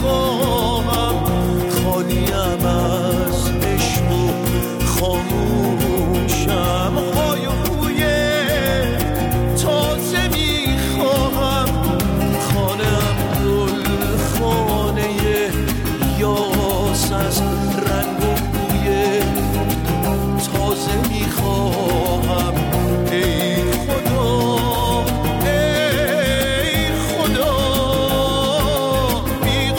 میخواهم، خالیم از عشق و خاموشم. های و هوی تازه میخواهم، خانم گل خانه یاس از رنگ و بوی تازه میخواهم. ای خدا ای خدا بی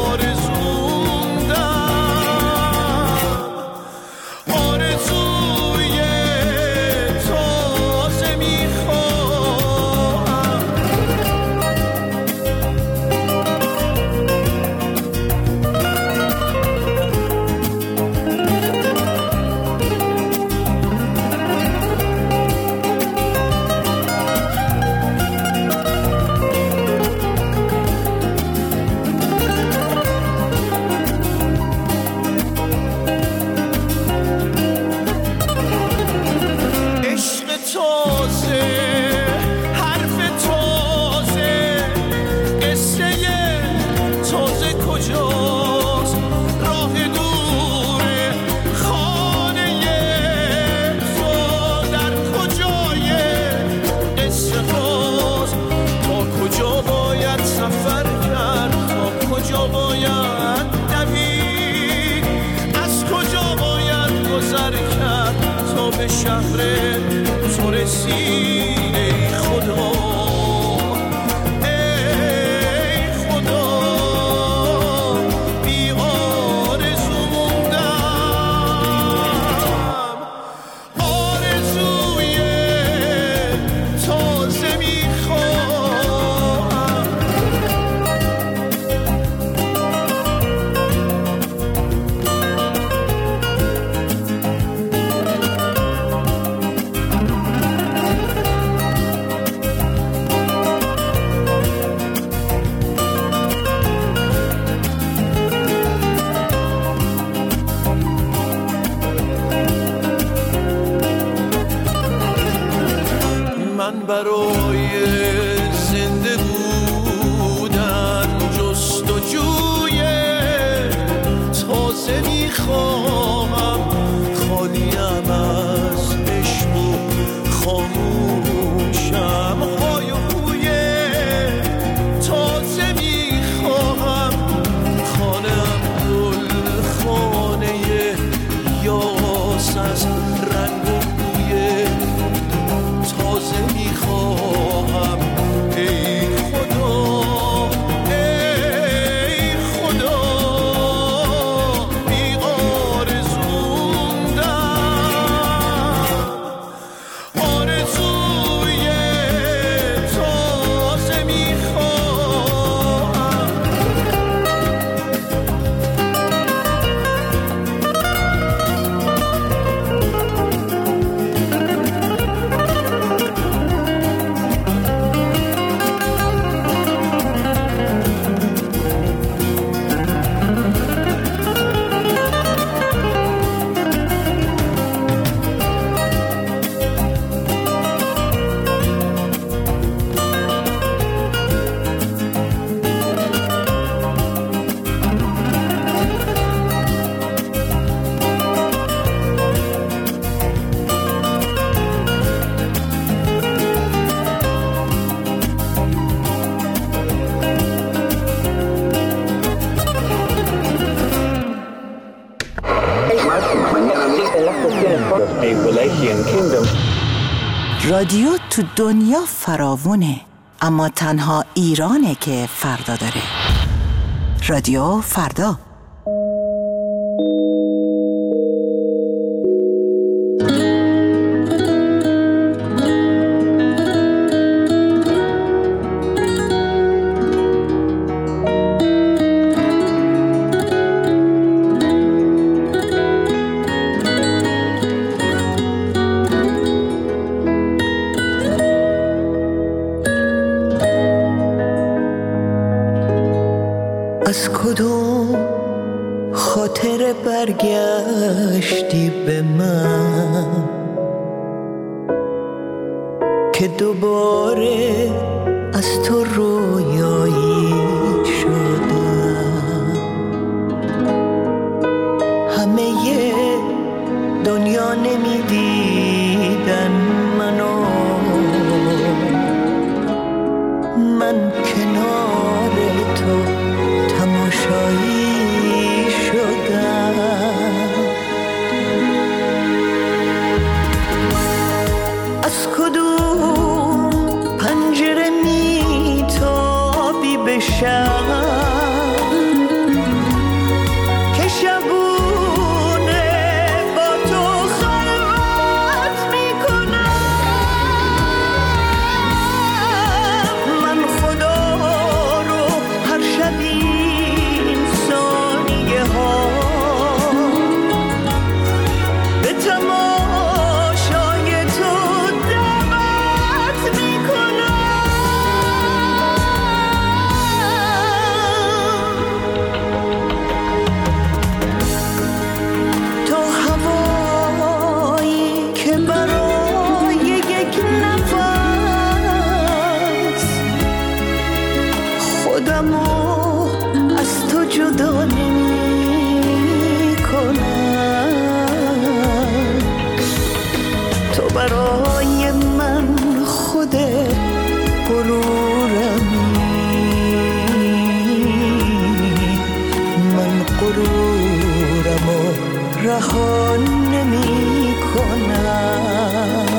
آرزوندم، آرزوی تازه میخواهم. عشق تازه، حرف تازه، قصه تازه کجاست؟ راه دوره خانه تو در کجای قصه هاست؟ تا کجا باید سفر کرد؟ تا کجا باید دوید؟ از کجا باید گذر کرد تا به شهر تو رسید؟ ای خدا ای خدا بی آرزو موندم، آرزوی تازه میخواهم. من برای زنده بودن جستجوی تازه میخواهم، خالیم از عشق و خاموشم. های و هوی تازه میخواهم، خانم گل خانه یاس از رنگ و بوی تازه میخواهم. ای خدا ای خدا بی آرزوندم، آرزوی تازه میخواهم. رادیو تو دنیا فراوونه، اما تنها ایرانه که فردا داره. رادیو فردا. از کدوم خاطر برگشتی به من که دوباره از تو رویایی شدم؟ غرورمی، من غرورم و رها نمی کنم.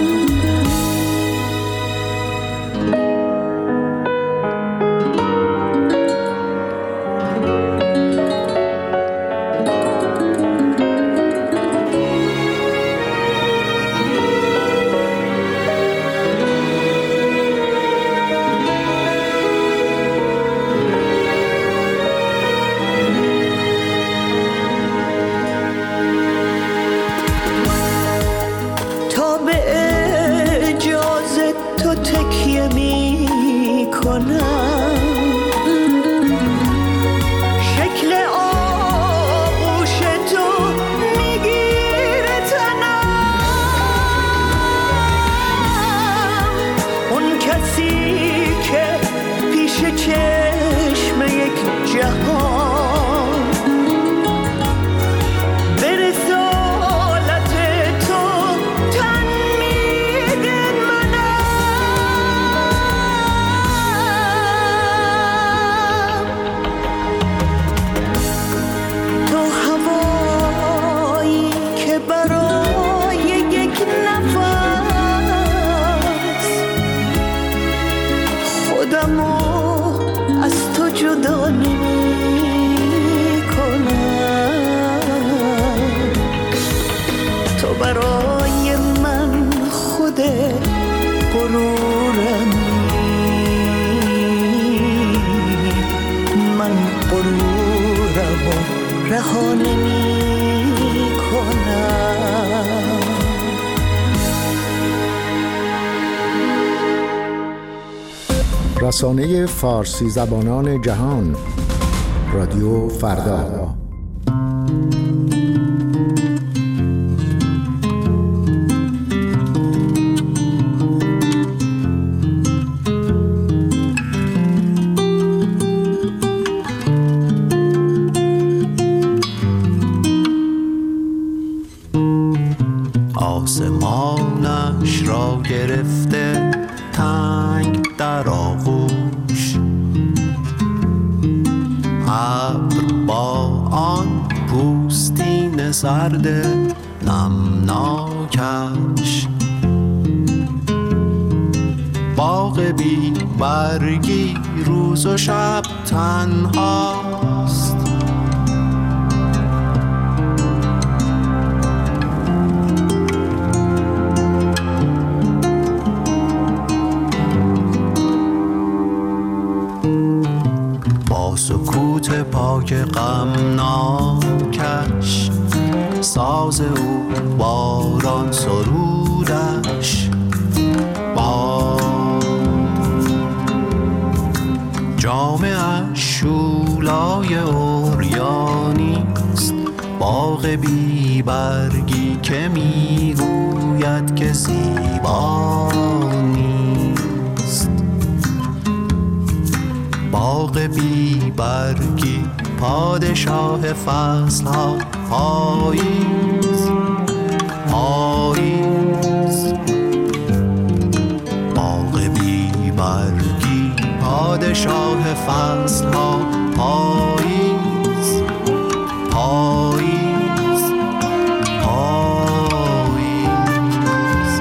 رسانه فارسی زبانان جهان، رادیو فردا. آسمانش را گرفته تنگ در آغوش، ابر با آن پوستین سرد نمناکش، باغ بی برگی روز و شب تنهاست، سکوت پاک غمناکش، ساز او باران سرودش باد، جامعش شولای عریانیست، باغ بی برگی که میگوید که زیبا نیست، باغ بی برگی پادشاه فصل ها، پاییز پاییز، باغ بی برگی پادشاه فصل ها، پاییز پاییز پاییز.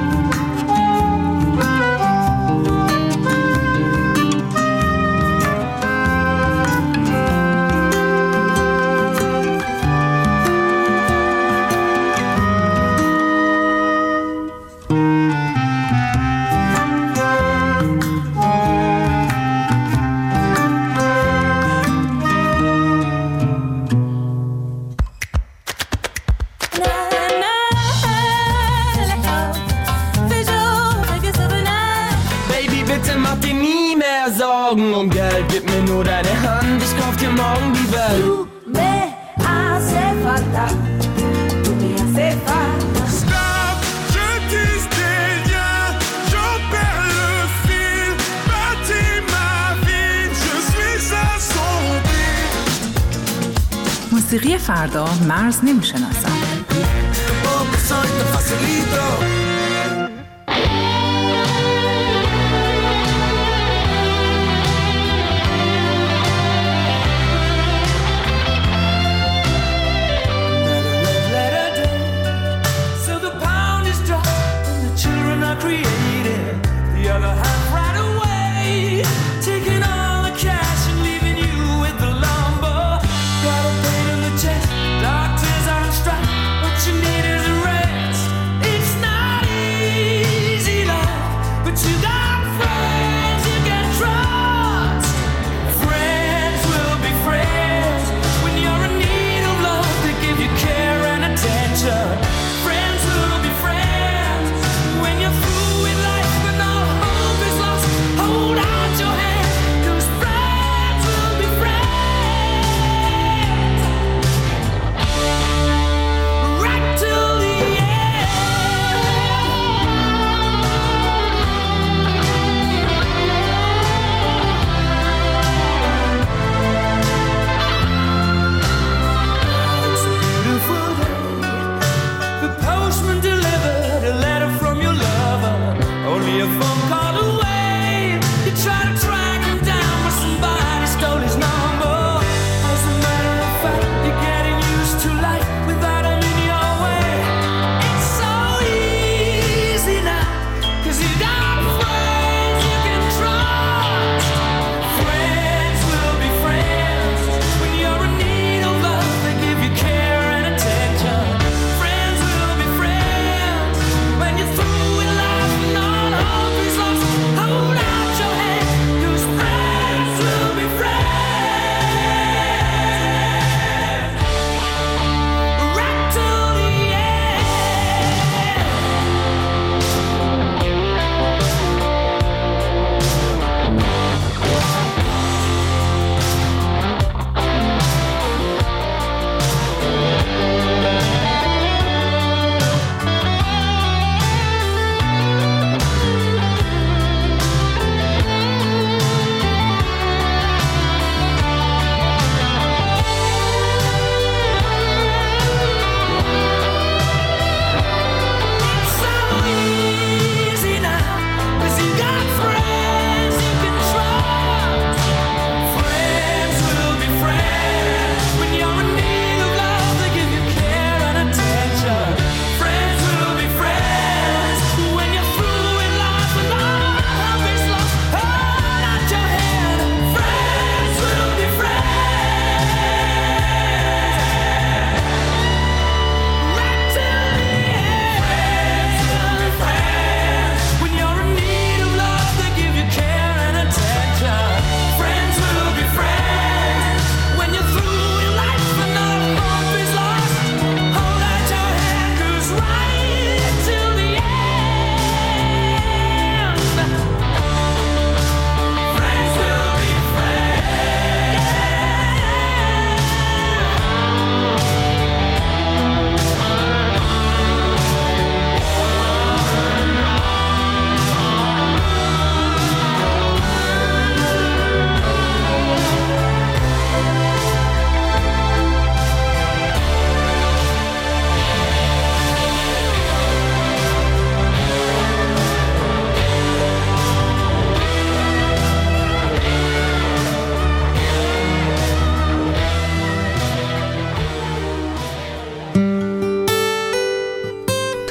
Um Geld, gib mir nur deine Hand, ich kauf dir morgen die Welt. Tu me hace falta, tu me hace falta. Stop, je tisse des liens, j'en perds le fil, bâtis ma vie, je suis assombri. موسیقی فردا مرز نمی‌شناسد.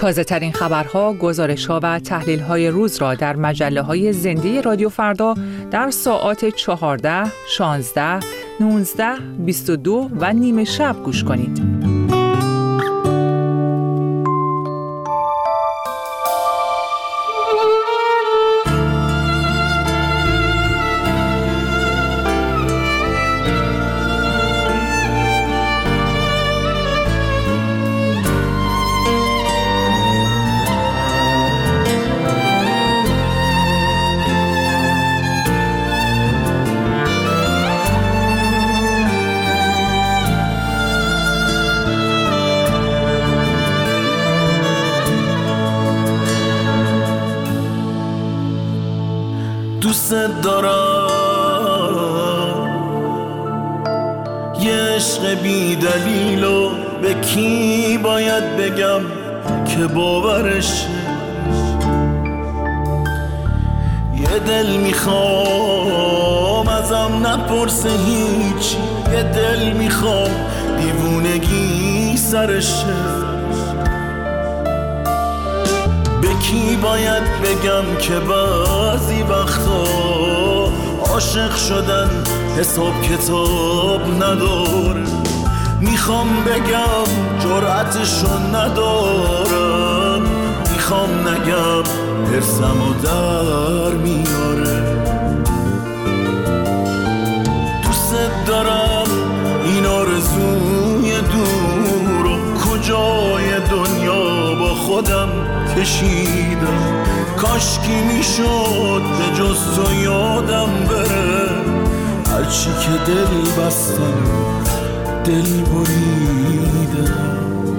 تازه ترین خبرها، گزارش‌ها و تحلیل‌های روز را در مجله‌های زنده رادیو فردا در ساعات 14، 16، 19، 22 و نیم شب گوش کنید. دوست دارم یه عشق بی دلیل و به کی باید بگم که باورش، یه دل میخوام ازم نپرسه هیچ، یه دل میخوام دیوونگی سرشه، کی باید بگم که بعضی وقتا عاشق شدن حساب کتاب نداره، میخوام بگم جرأتشو ندارم، میخوام نگم حرصمو در میاره. دوست دارم این آرزوی دور و کجای دنیا با خودم کشیدم، کاشکی میشد به جز تو یادم بره، هرچی که دل بستم دل بریدم.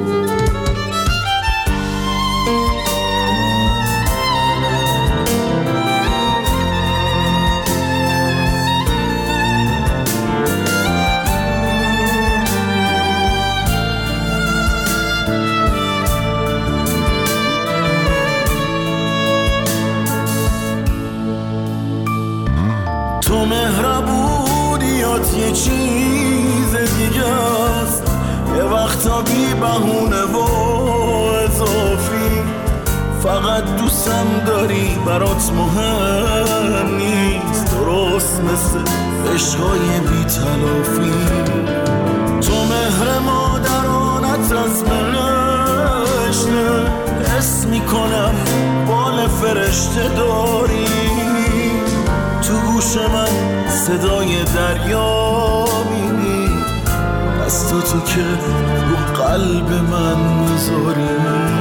تو مهربونیات یه چیز دیگه است، یه وقتا بی بهونه و اضافی، فقط دوستم داری برات مهم نیست، درست مثل عشقای بی تلافی. تو مهر مادرانت از بهشته، حس میکنم بال فرشته داری، تو گوش من صدای دریا میبینی، از تو که رو قلب من میذاری.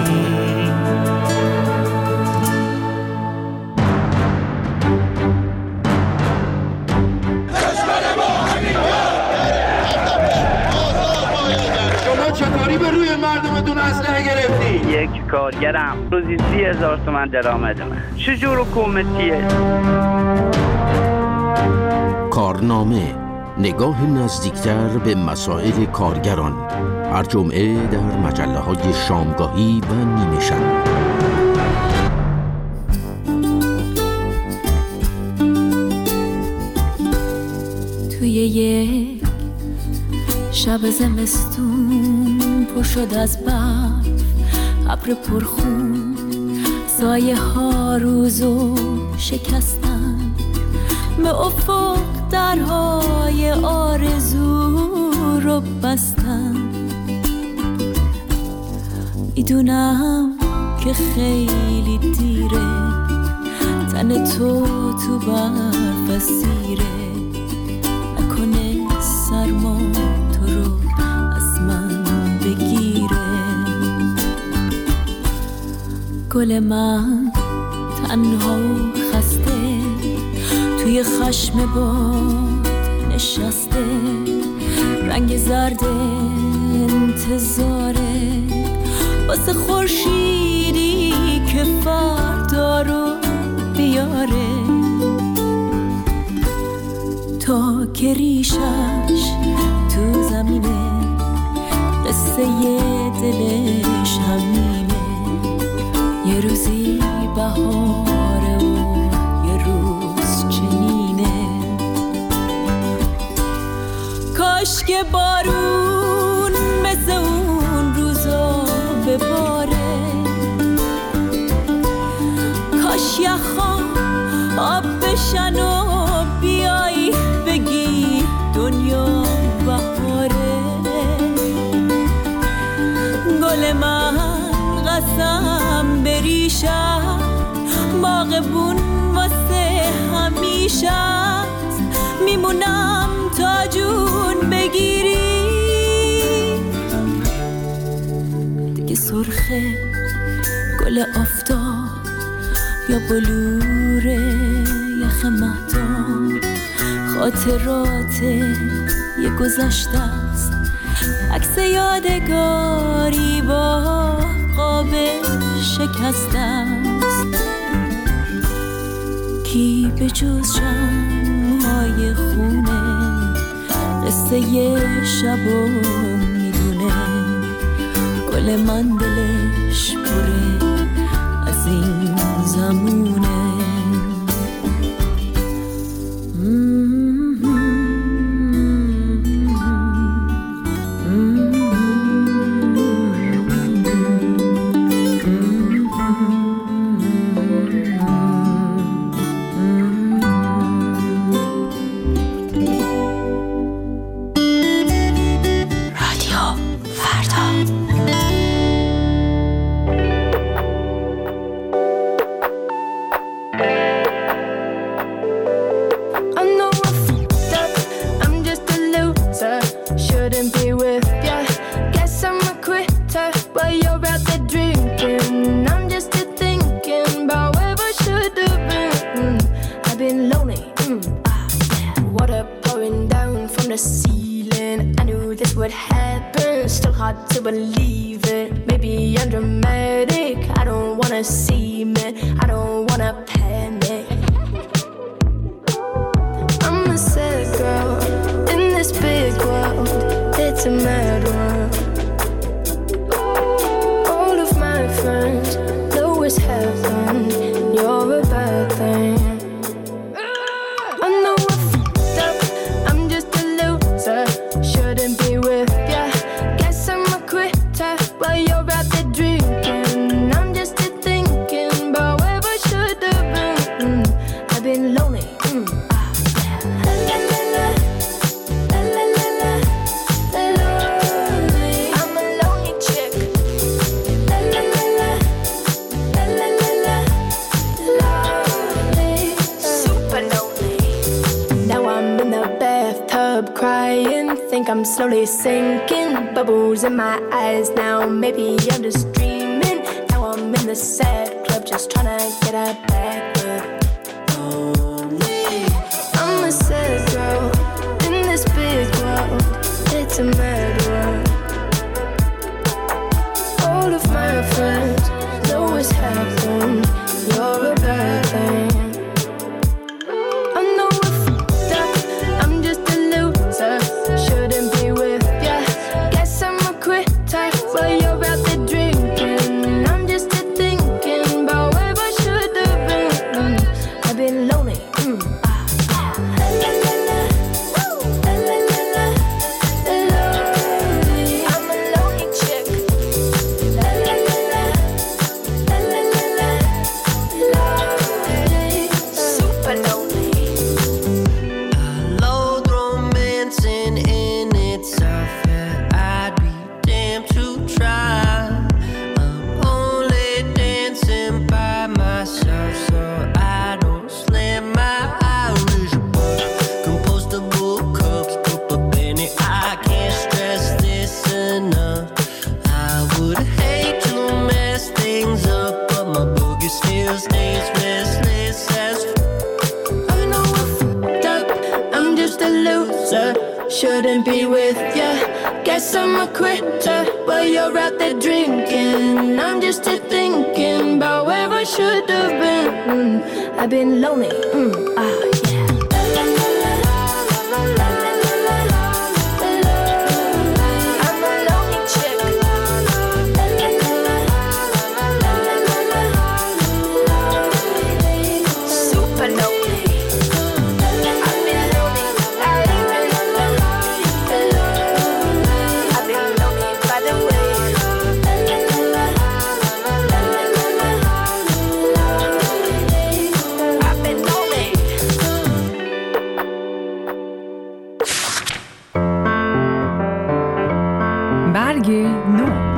شما چطوری به روی مردمتون اسلحه گرفتی؟ یک کارگرم روزی 30,000 تومان درآمدمه. چجور حکومتیه؟ کارنامه، نگاه نزدیکتر به مسائل کارگران، هر جمعه در مجله‌های شامگاهی و نیمه شب. توی یک شب زمستون پر شد از برف، ابر پرخون، سایه ها روزو شکستن، به افق درهای آرزو رو بستن. میدونم که خیلی دیره، تن تو برف اسیره، نکنه سرما تو رو از من بگیره. گل من تنها و خسته توی خشم باد نشسته، رنگ زرد انتظاره واسه خورشیدی که فردا رو بیاره، تا که ریشش تو زمینه، قصه دلش همینه، یه روزی بهاره و یه روز چنینه. کاش که بارون مثل اون روزا بباره، یخا آب بشن و بیایی بگی دنیا بهاره. گل من قسم بریشم باغبون واسه همیشه است، میمونم تا جون بگیری. دیگه سرخه گل آفتاب یا بلور یخ مهتاب، خاطرات یه گذشته است، عکس یادگاری با قاب شکسته است. کی به جز شمع‌های خونه قصه ی شبو میدونه. گل من دلش پره از این زمونه. I'm slowly sinking, bubbles in my eyes now. Maybe I'm just dreaming. Now I'm in the sad club, just trying to get a back up. I'm a sad girl in this big world. It's a mad world. All of my friends know what's happened. You're a bad thing. Shouldn't be with ya. Guess I'm a quitter, but you're out there drinking. I'm just here thinking about where I should have been. I've been lonely. برگ نو.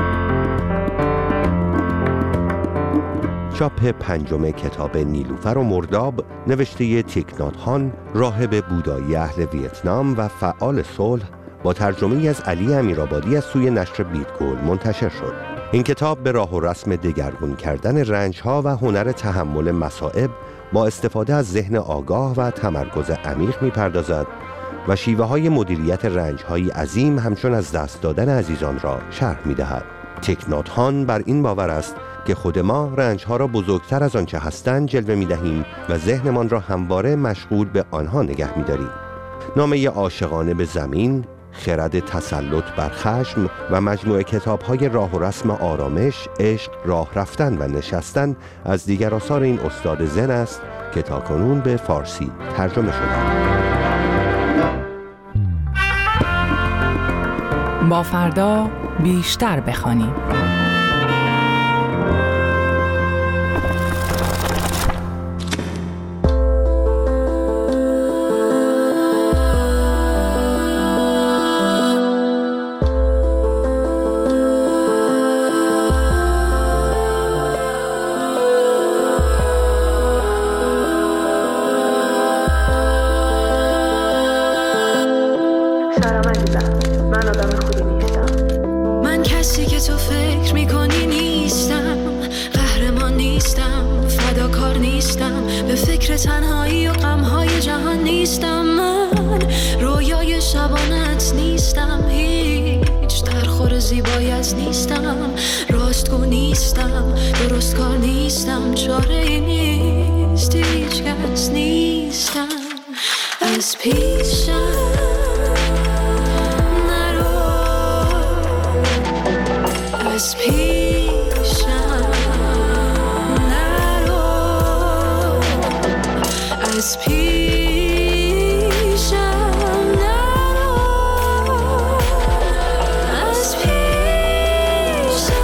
چاپ پنجم کتاب نیلوفر و مرداب نوشته تیک نات هان، راهب بودایی اهل ویتنام و فعال صلح، با ترجمه از علی امیرآبادی از سوی نشر بیتگل منتشر شد. این کتاب به راه و رسم دگرگون کردن رنج‌ها و هنر تحمل مصائب با استفاده از ذهن آگاه و تمرکز عمیق می‌پردازد و شیوه‌های مدیریت رنج‌های عظیم همچون از دست دادن عزیزان را شرح می‌دهد. تیک نات هان بر این باور است که خود ما رنج‌ها را بزرگتر از آنچه هستند جلوه می‌دهیم و ذهنمان را همواره مشغول به آنها نگه می‌داریم. نامه عاشقانه به زمین، خرد تسلط بر خشم و مجموعه کتاب‌های راه و رسم آرامش، عشق، راه رفتن و نشستن از دیگر آثار این استاد زن است که تاکنون به فارسی ترجمه شده. با فردا بیشتر بخوانیم. تنهایی و غمهای جهان نیستم، من رویای شبانت نیستم، هیچ درخور زیبایت نیستم، راستگو نیستم، درست کار نیستم، چاره نیست، هیچ کس نیستم، از پیشم نرو، از پیشم از پیشم نرو، از پیشم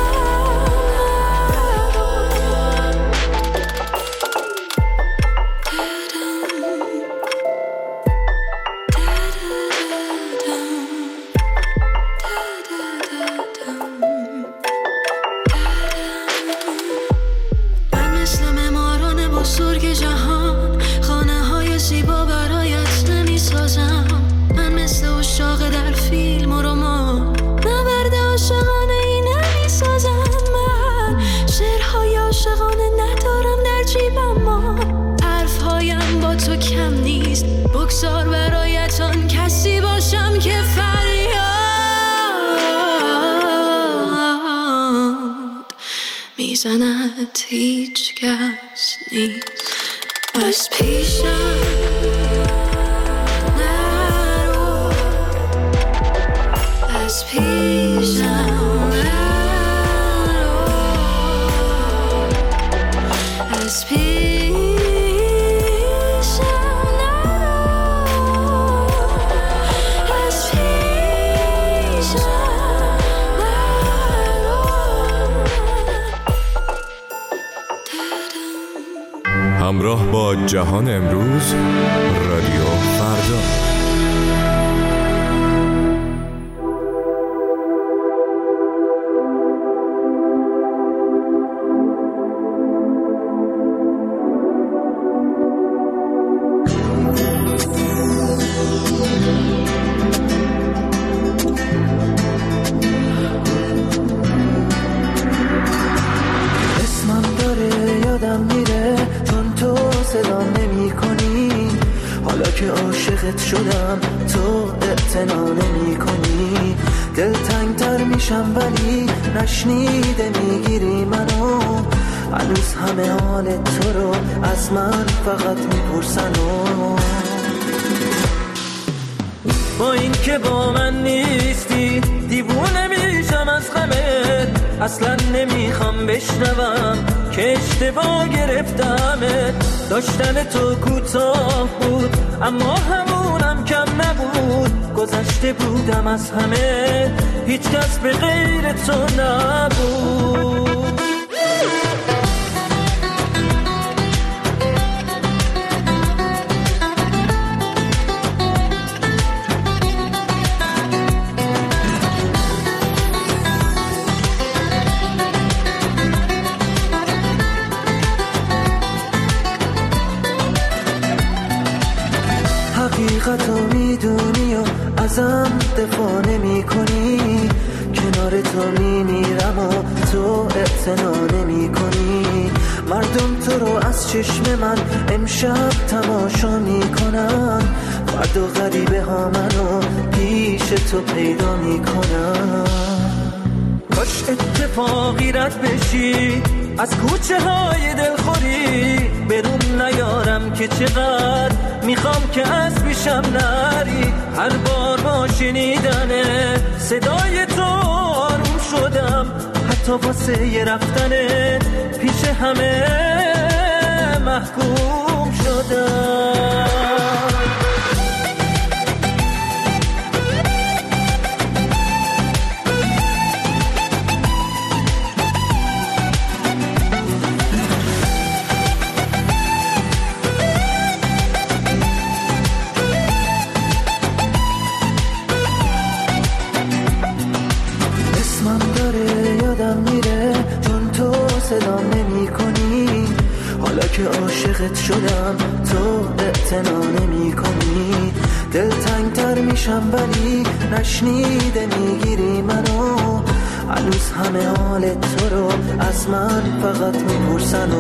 من مثل معماران بزرگ جهان زیبا برایت نمی سازم، من مثل عشاق در فیلم و رمان نبرد عاشقانه ای نمی سازم، من شعرهای عاشقانه ندارم در جیبم، ما حرفهایم با تو کم نیست، بگذار برایت آن کسی باشم که فریاد میزند، هیچ کس نیست، از پیشم نرو، از پیشم نرو، از پیشم نرو، از پیشم نرو. همراه با جهان امروز، رادیو فردا. شدم تو اعتنا نمی کنی، دلتنگتر میشم ولی نشنیده میگیری منو، هنوز همه حال تو رو از من فقط میپرسن با این که با من نیستی دیوونه میشم از غمت، اصلا نمیخوام بشنوم که اشتباه گرفتمت، داشتن تو کوتاه بود اما همونم کم نبود، گذشته بودم از همه هیچ کس به غیر تو نبود. حقیقت رو میدونی و ازم دفاع نمی کنی، کنار تو میمیرم و تو اعتنا نمی کنی. مردم تو رو از چشم من امشب تماشا میکنن، فردا غریبه ها منو پیش تو پیدا میکنن. کاش اتفاقی رد بشی از کوچه های دلخوری، برون نیارم که چقدر میخوام که از پیشم نری. هر بار با شنیدن صدای تو آروم شدم، حتی واسه یه رفتن پیش همه محکوم شدم. صدام نمی کنی، حالا که عاشقت شدم تو اعتنا نمی کنی. دلتنگ تر میشم ولی نشنیده میگیری منو، هنوز همه حال تو رو از من فقط میپرسن.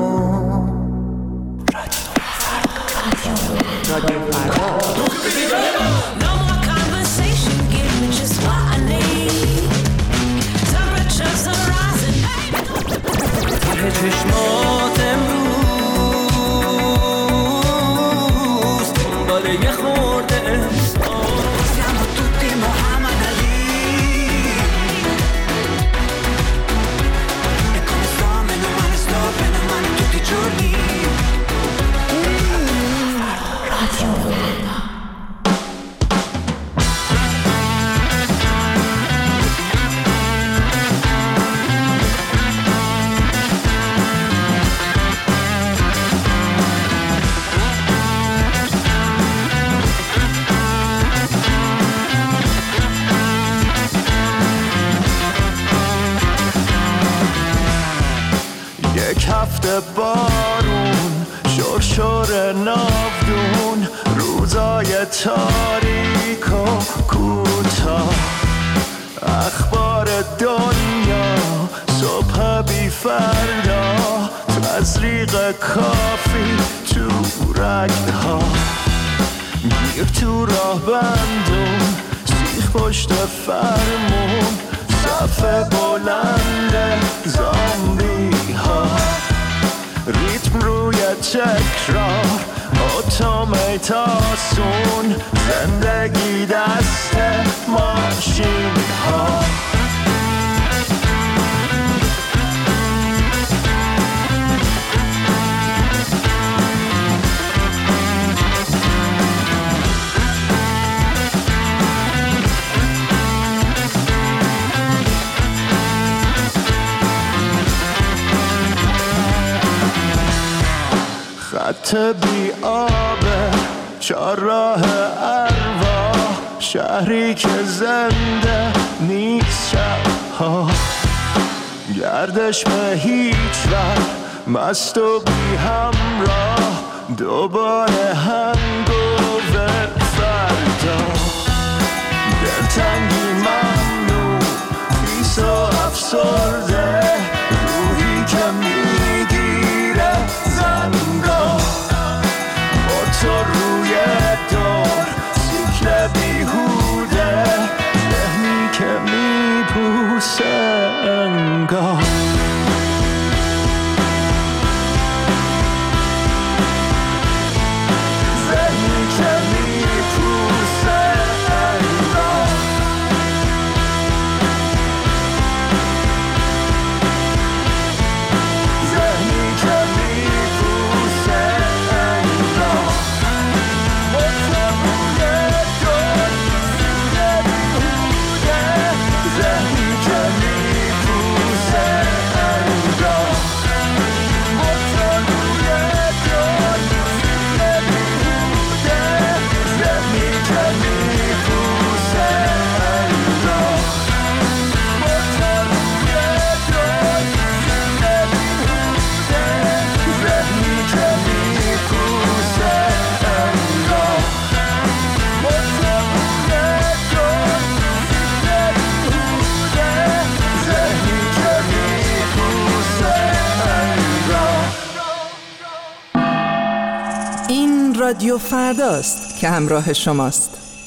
رادیو چشمات امروز دنبال یه خورده احساس. Siamo tutti Muhammad Ali e come sto meno male tutti i giorni. هفته بارون شرشر ناودون، روزای تاریک و کوتاه، اخبار دنیا صبح بی فردا، تزریق کافی تو رگها، گیر تو راه بندون، سیخ پشت فرمون، صف بلند زامبی ها، ریتم روی تکرار، اتوماتاسون، زندگی دست ماشین ها. خط بی آبه، چهارراه ارواح، شهری که زنده نیست شبها، گردش به هیچ وقت، مست و بی همراه، دوباره هنگوور فردا، دلتنگی ممنوع، خیس و افسرده، روحی که میگیره زنگاه، با تو روی دور، سیکل بیهوده، ذهنی که میپوسه انگار. رادیو فرداست که همراه شماست.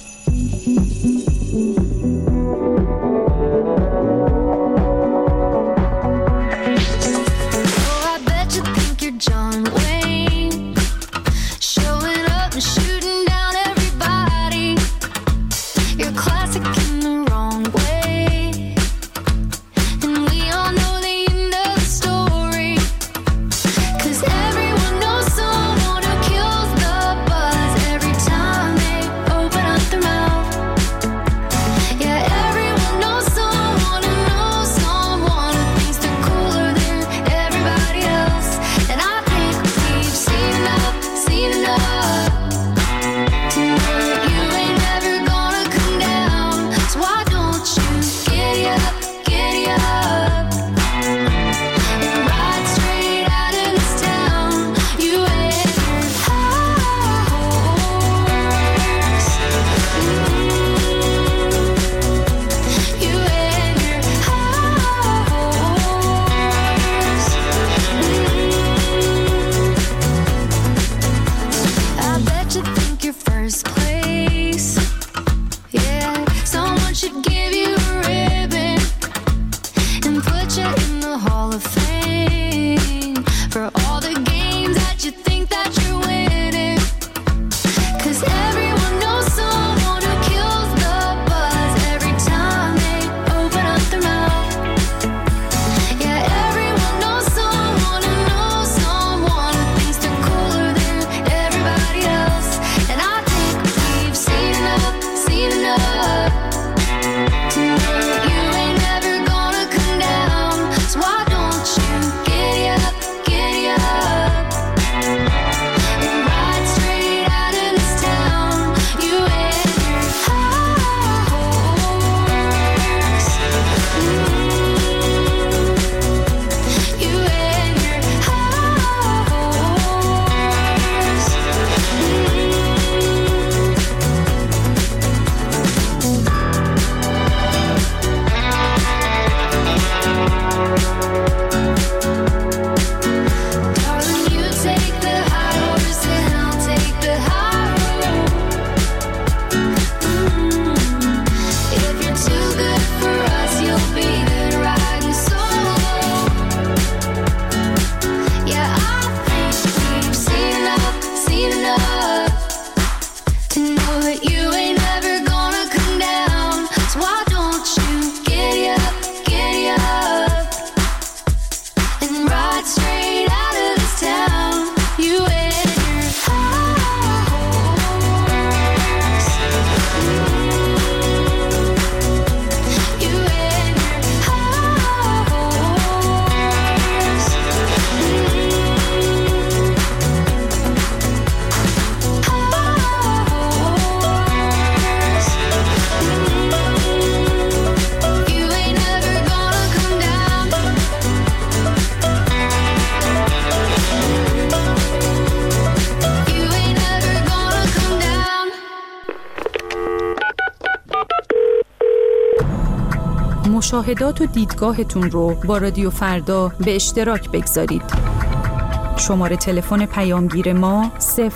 مشاهدات و دیدگاهتون رو با رادیو فردا به اشتراک بگذارید. شماره تلفن پیامگیر ما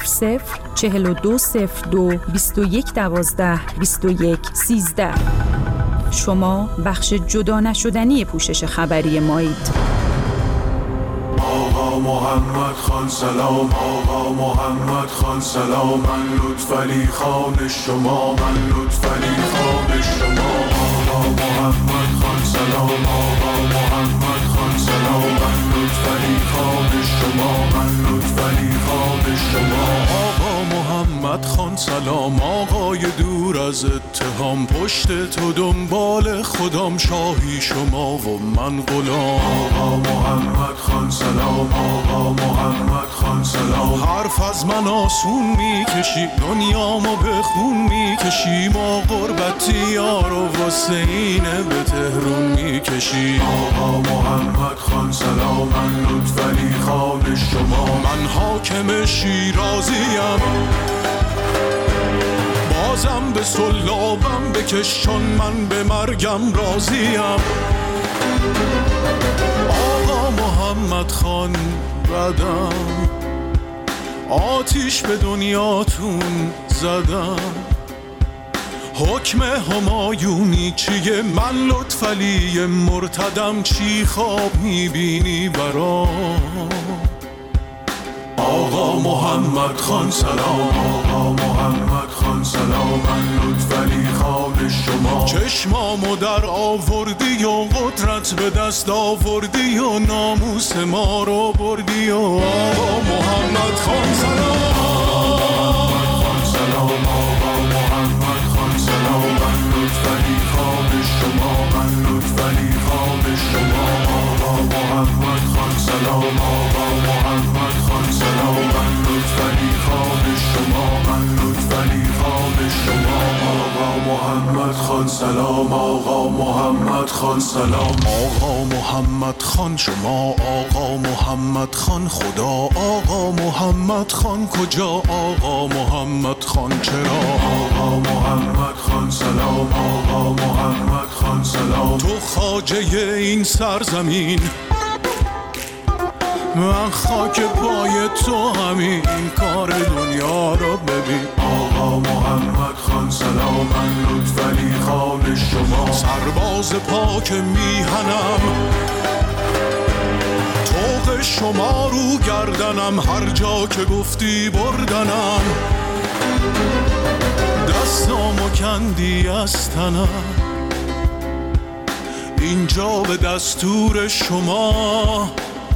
004202 2112 2113. شما بخش جدا نشدنی پوشش خبری مایید. آقا محمد خان سلام، آقا محمد خان سلام، من لطفعلی خان شما، من لطفعلی خان شما. آقا محمد خان سلام، آقا محمد خان سلام، من لطفعلی خان شما، من لطفعلی خان شما. آقا محمد خان سلام، آقای دور از اتهام، پشت تو دنبال خودم، شاهی شما و من غلام. آقا محمد خان سلام، آقا محمد خان سلام، حرف از من آسون میکشی، دنیامو به خون میکشی، ما غربتی یارو واسه اینه به تهرون میکشی. آقا محمد خان سلام، من لطفعلی خان شما، من حاکم شیرازیم، بازم به سلابم بکش چون من به مرگم راضیم. آقا محمد خان بدم، آتیش به دنیاتون زدم. حکم همایونی چیه؟ من لطفعلی مرتدم، چی خواب میبینی برام؟ آقا محمد خان سلام، آقا محمد خان سلام، من لطفعلی خان شما. چشمامو در آوردی و قدرت به دست آوردی و ناموس ما رو بردی و آقا محمد خان سلام، آقا محمد خان سلام، من لطفعلی خان شما، من لطفعلی خان شما. آقا محمد خان سلام، آقا محمد خان سلام، من لطفعلی خان شما، من لطفعلی خان شما. آقا محمد خان سلام، آقا محمد خان سلام. آقا محمد خان شما، آقا محمد خان خدا، آقا محمد خان کجا، آقا محمد خان چرا؟ آقا محمد خان سلام، آقا محمد خان سلام. تو خواجه این سرزمین، من خاک پای تو، همین کار دنیا رو ببین. آقا محمد خان سلام، من لطفعلی خان شما. سرباز پاک میهنم، طوق شما رو گردنم، هر جا که گفتی بردنم. دستامو کندی از تنم، اینجا به دستور شما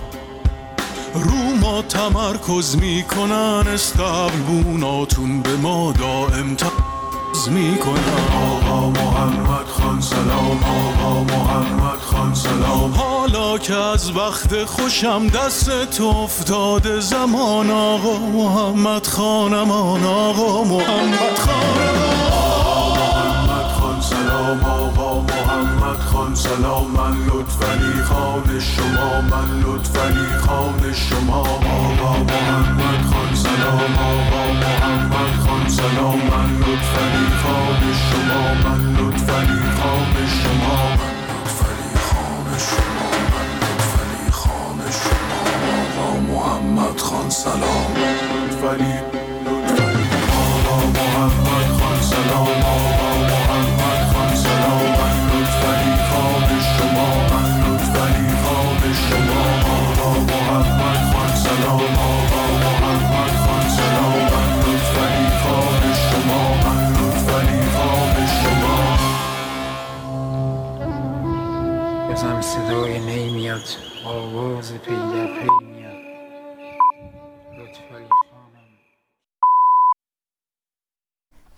رو ما تمرکز میکنن، استقلبوناتون به ما دائم تمرکز میکنن. آقا محمد خان سلام، آقا محمد خان سلام. حالا که از وقت خوشم دست تو افتاده زمان، آقا محمد خانمان، آقا محمد خانمان. سلام، آقا محمد خان سلام، من لطفعلی خان شما، من لطفعلی خان شما. آقا محمد خان سلام، آقا محمد خان